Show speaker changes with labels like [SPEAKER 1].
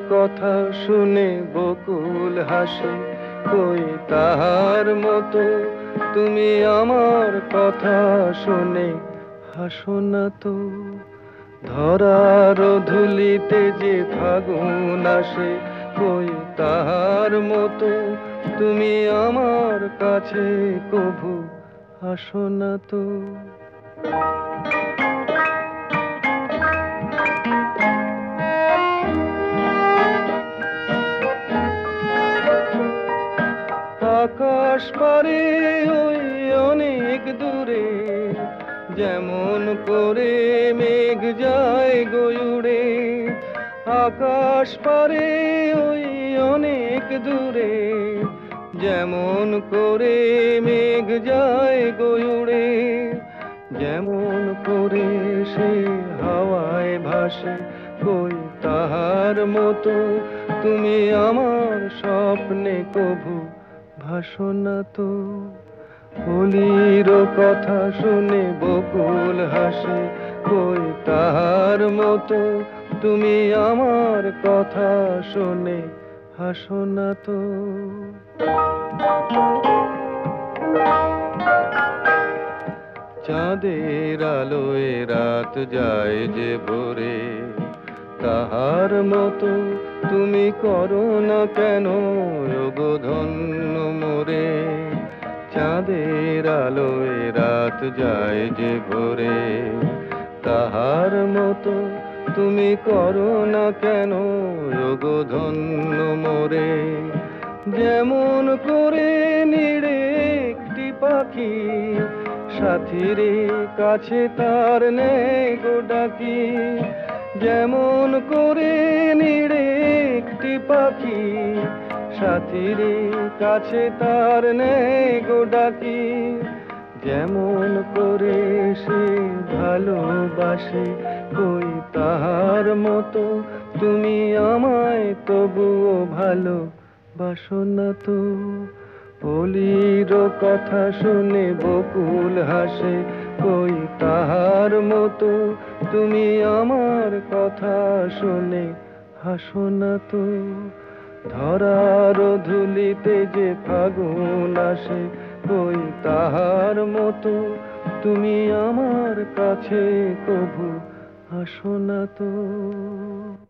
[SPEAKER 1] কথা শুনে বকুল হাসে, কই তাহার মতো তুমি আমার কথা শুনে হাসো না তো। ধরার ধুলিতে যে ফাগুন আসে, কই তাহার মতো তুমি আমার কাছে কভু আসো না তো। আকাশ পারে ওই অনেক দূরে, যেমন করে মেঘ যায় গয়ুড়ে। আকাশ পারে ওই অনেক দূরে, যেমন করে মেঘ যায় গয়ুড়ে। যেমন করে সে হাওয়ায় ভাসে, কই তাহার মতো তুমি আমার স্বপ্নে কভু ভাসো না তো। কলির কথা শুনে বকুল হাসে, কই তাহার মতো তুমি আমার কথা শুনে হাসো না তো। চাঁদের আলোয় রাত যায় যে ভোরে, তাহার মতো তুমি করো না কেন ওগো ধন্য মোরে। চাঁদের আলোয় রাত যায় যে ভোরে, তাহার মতো তুমি করো না কেন ওগো ধন্য মোরে। যেমন করে নিড়ে একটি পাখি, সাথীর কাছে তার নেই গো ডাকি। যেমন করে নিড়ে একটি পাখি, সাথীর কাছে তার নেই গো ডাকি। যেমন করে সে ভালোবাসে, কই তাহার মতো তুমি আমায় তবুও ভালোবাসো না তো। কলির কথা শুনে বকুল হাসে, কই তাহার মতো তুমি আমার কথা শুনে হাসো না তো। ধরার ধুলিতে যে ফাগুন আসে, কই তাহার মতো তুমি আমার কাছে কভু আসো না তো।